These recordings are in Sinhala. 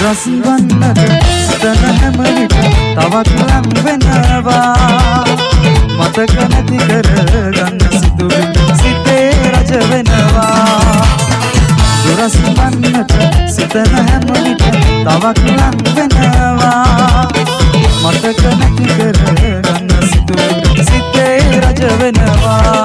දුරස් වන්නට සිතන හැම විට තවත් ලං වෙනවා මතක නැති කරගන්න සිතුවිලි සිතේ රජ වෙනවා දුරස් වන්නට සිතන හැම විට තවත් ලං වෙනවා මතක නැති කරගන්න සිතුවිලි සිතේ රජ වෙනවා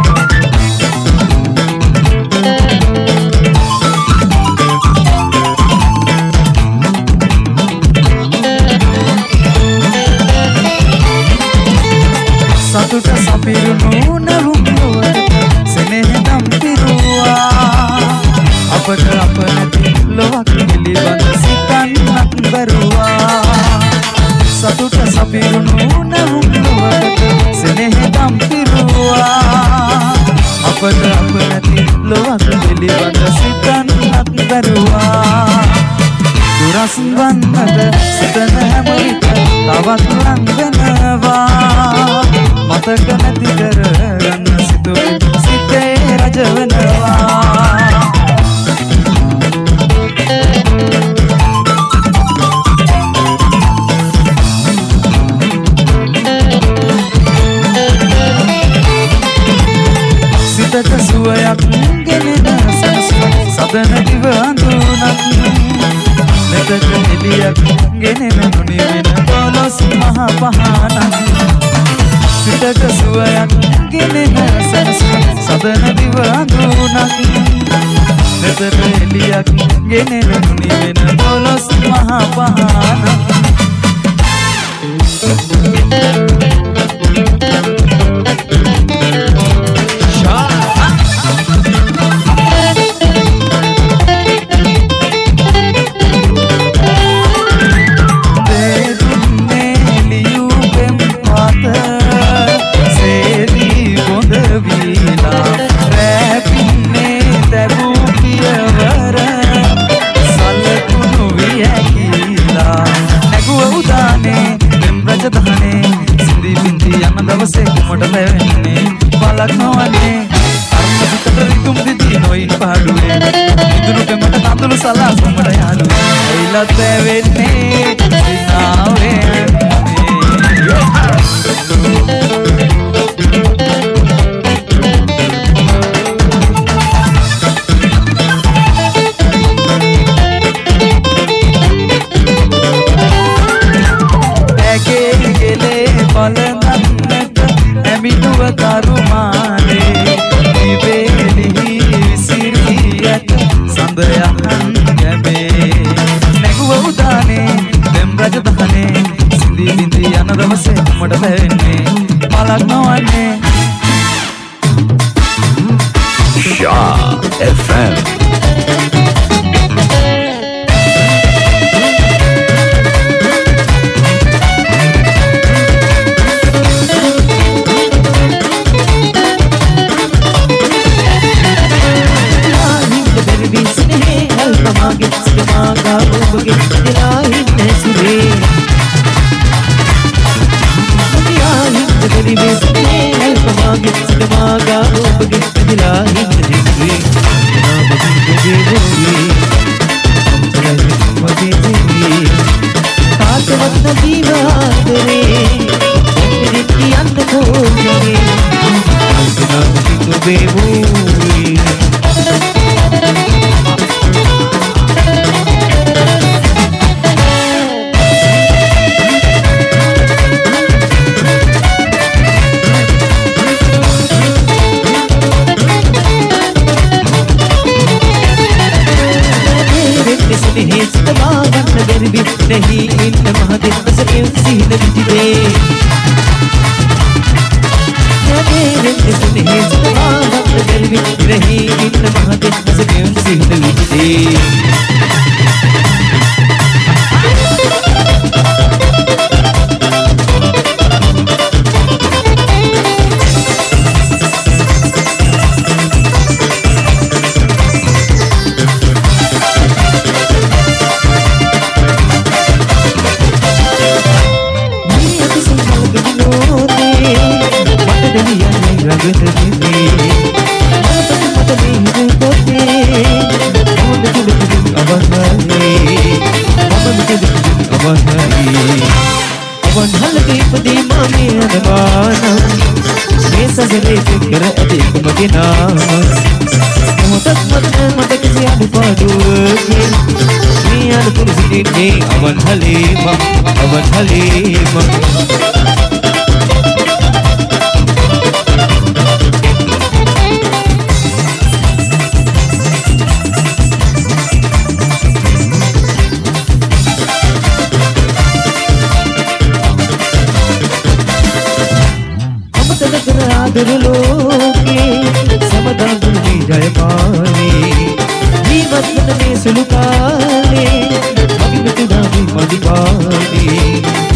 සතුට සපිරුණු නැවුම් ලොවට සෙනෙහදම් පිරුවා අපට අප නැති ලොවක් පිළිබඳ සිතන්නක් බැරුවා සතුට සපිරුණු නැවුම් ලොවට සෙනෙහදම් පිරුවා අපට අප නැති ලොවක් පිළිබඳ සිතන්නක් බැරුවා දුරස් වන්නට සිතන හැම විට තවත් ලං වෙනවා මතක නැති කරගන්න සිතුවිලි සිතේ රජ වෙනවා සිතට සුවයක් ගෙනෙන සනසන සදන දිව අඳුනක් මෙතට එළියක් ගෙනෙන නොනිවෙන දොළොස් මහ පහනක් සිතට සුවයක් ගෙනෙන සනසන සදන දිව අඳුනක් මෙතට එළියක් ගෙනෙන නොනිවෙන දොළොස් මහ පහනක් දවසේ කුමට පැවෙන්නේ බලක් නොවන්නේ අන්න හිතට රිතුම් දිදී නොයින් පාඩුවේ ඉදුරු පෙමට කඳුළු සලා කුමට යාළුවේ ඇයිලත් පැවෙන්නේ සිනාවේ මිදුව කරුමානේ දිවේලිහි විසිරියට සඳ යහන් ගැබේ නැගුව උදානේ දෙම් රජදහනේ සිඳි බිඳි යන දවසේ කුමට පැවෙන්නේ පලක් නොවන්නේ Shah FM नहीं इन महादेव बसके सीन बिजले मेरे सुने सदा वक्त गर्मी नहीं इन महादेव बसके सीन बिजले Abang කෙනා මොහොතක් මට කිසි අඩුපාඩුවකින් මේ අනුතුරු සිටින්නේ අවන්හලේම ආදරලෝකේ සමදාගුණේ ජයපානේ ජීවත් වන මේ සුළු කාලේ මගේ මුතුදාගේ මදුපානේ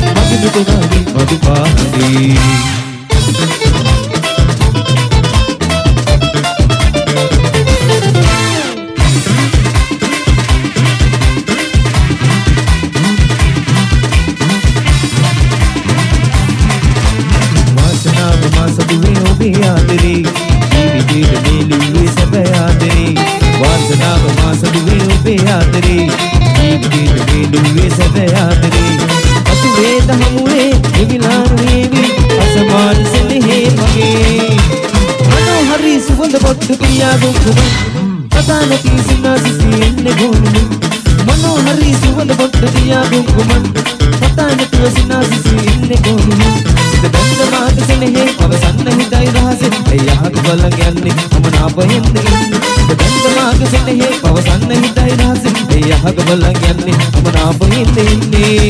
සදුවේ ඔබේ ආදරේ ජීවිතේ මෙලුවේ සැබෑ ආදරේ වාසනාව මා සදුවේ ඔබේ ආදරේ ජීවිතේ මෙලුවේ සැබෑ ආදරේ අතුවේ දහමුවේ එවිලාන වේවි අසමාන සෙනෙහේ මගේ මනෝහරි සුවඳ පොට්ටු පියාගොන් කුමන් කතා නැති සිනාසිසින්නේ ගොනු මනෝහරි සුවඳ පොට්ටු පියාගොන් කුමන් කතා නැති සිනාසිසින්නේ ගොනු බන්දමාක සෙනෙහේ අවසන්න හිතයි රහසේ එයාට බලන් යන්නේ අමනාපයෙන්නේ බන්දමාක සෙනෙහේ අවසන්න හිතයි රහසේ එයාට බලන් යන්නේ අමනාපයෙන්නේ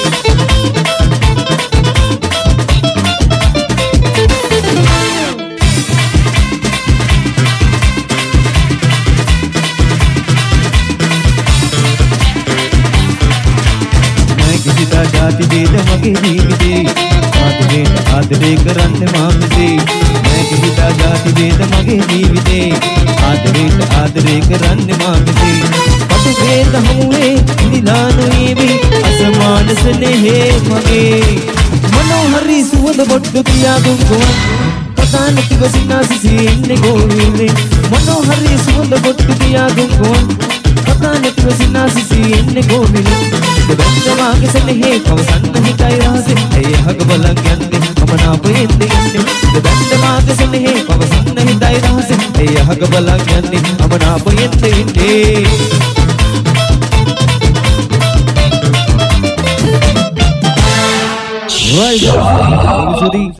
मैं किसी का जाति भेद मगे जीविते आदरे करन्ने मामसे मैं किसी जाति भेद मगे जीविते आदरे करन्ने मामसे पटु भेद हुए दिलानो एवी असमान स्नेहे मगे मनोहरी सुवंद बट्टु किया गुंगुवन कथा नति वसिना सिसिन्ने गोविले मनोहरी सुवंद बट्टु किया गुंगुवन कथा नति वसिना सिसिन्ने गोविले बंदमागे स्नेहे पवसन्न हितයි රහසේ ඒ හග බලන් යන්නේ අමනාපයෙන්නේ බන්දමාගේ ස්නෙහේ පවසන්න හිතයි රහසේ ඒ හග බලන් යන්නේ අමනාපයෙන්නේ right